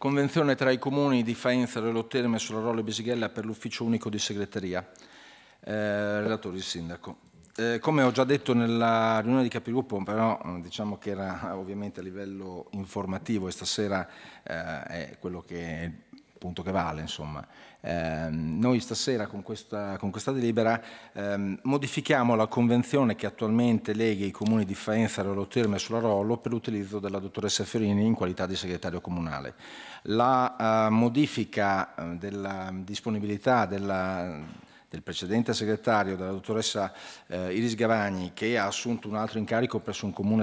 Convenzione tra i comuni di Faenza, Relò Terme, Solarolo e Bisighella per l'ufficio unico di segreteria. Relatore il sindaco. Come ho già detto nella riunione di capigruppo, però diciamo che era ovviamente a livello informativo e stasera è quello che punto che vale, insomma. Noi stasera con questa delibera modifichiamo la convenzione che attualmente lega i comuni di Faenza, Relò Terme e Solarolo per l'utilizzo della dottoressa Fiorini in qualità di segretario comunale. La modifica della disponibilità del precedente segretario, della dottoressa Iris Gavagni, che ha assunto un altro incarico presso un comune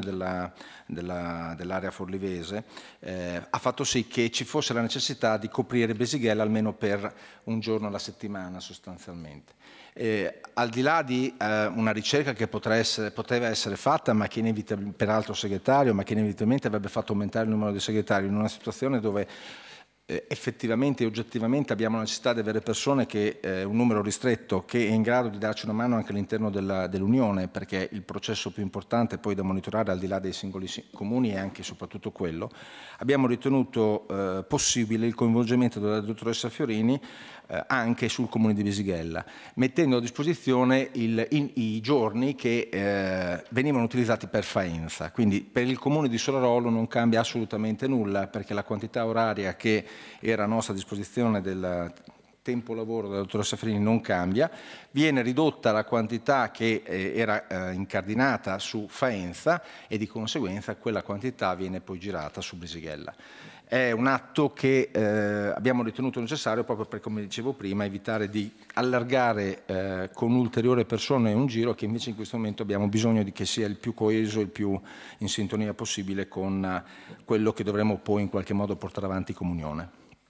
dell'area forlivese, ha fatto sì che ci fosse la necessità di coprire Bisighella almeno per un giorno alla settimana sostanzialmente. Al di là di una ricerca che poteva essere fatta, ma che per altro segretario, ma che inevitabilmente avrebbe fatto aumentare il numero di segretari in una situazione dove effettivamente e oggettivamente abbiamo la necessità di avere persone che un numero ristretto che è in grado di darci una mano anche all'interno dell'Unione, perché il processo più importante poi da monitorare al di là dei singoli comuni è anche e soprattutto quello. Abbiamo ritenuto possibile il coinvolgimento della dottoressa Fiorini anche sul comune di Bisighella, mettendo a disposizione i giorni che venivano utilizzati per Faenza. Quindi per il comune di Solarolo non cambia assolutamente nulla, perché la quantità oraria che era a nostra disposizione del tempo lavoro della dottoressa Fiorini non cambia, viene ridotta la quantità che era incardinata su Faenza e di conseguenza quella quantità viene poi girata su Bisighella. È un atto che abbiamo ritenuto necessario proprio per, come dicevo prima, evitare di allargare con ulteriori persone un giro che invece in questo momento abbiamo bisogno di che sia il più coeso e il più in sintonia possibile con quello che dovremo poi in qualche modo portare avanti come Unione.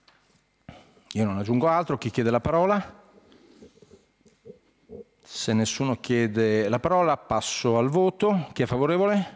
Io non aggiungo altro. Chi chiede la parola? Se nessuno chiede la parola passo al voto. Chi è favorevole?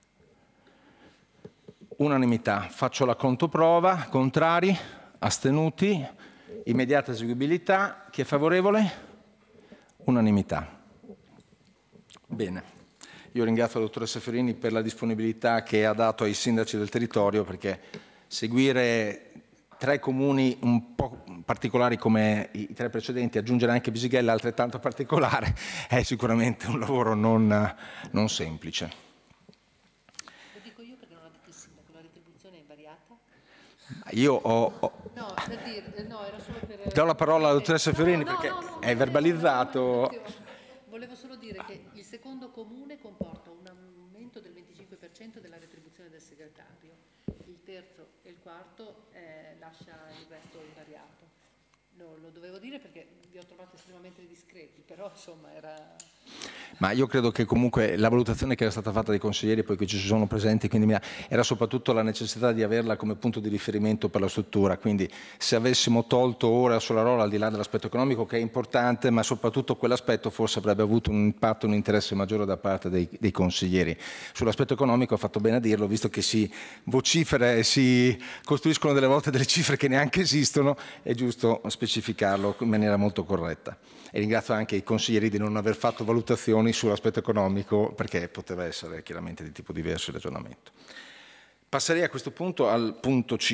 Unanimità. Faccio la controprova. Contrari? Astenuti? Immediata eseguibilità. Chi è favorevole? Unanimità. Bene. Io ringrazio la dottoressa Fiorini per la disponibilità che ha dato ai sindaci del territorio, perché seguire 3 comuni un po' particolari come i 3 precedenti, aggiungere anche Bisighella altrettanto particolare, è sicuramente un lavoro non semplice. Lo dico io perché non ho detto il sindaco, la retribuzione è invariata? Io No, per dire, no, era solo per... do la parola alla dottoressa Fiorini perché è verbalizzato. Volevo solo dire che il secondo comune comporta un aumento del 25% della retribuzione del segretario, il terzo e il quarto lascia il resto invariato. Lo dovevo dire perché vi ho trovato estremamente discreti, però insomma era... Ma io credo che comunque la valutazione che era stata fatta dai consiglieri, poi che ci sono presenti, quindi era soprattutto la necessità di averla come punto di riferimento per la struttura, quindi se avessimo tolto ora Solarolo al di là dell'aspetto economico che è importante, ma soprattutto quell'aspetto forse avrebbe avuto un impatto, un interesse maggiore da parte dei consiglieri. Sull'aspetto economico ha fatto bene a dirlo, visto che si vocifera e si costruiscono delle volte delle cifre che neanche esistono, è giusto specificarlo in maniera molto corretta. E ringrazio anche i consiglieri di non aver fatto valutazioni sull'aspetto economico, perché poteva essere chiaramente di tipo diverso il ragionamento. Passerei a questo punto al punto 5.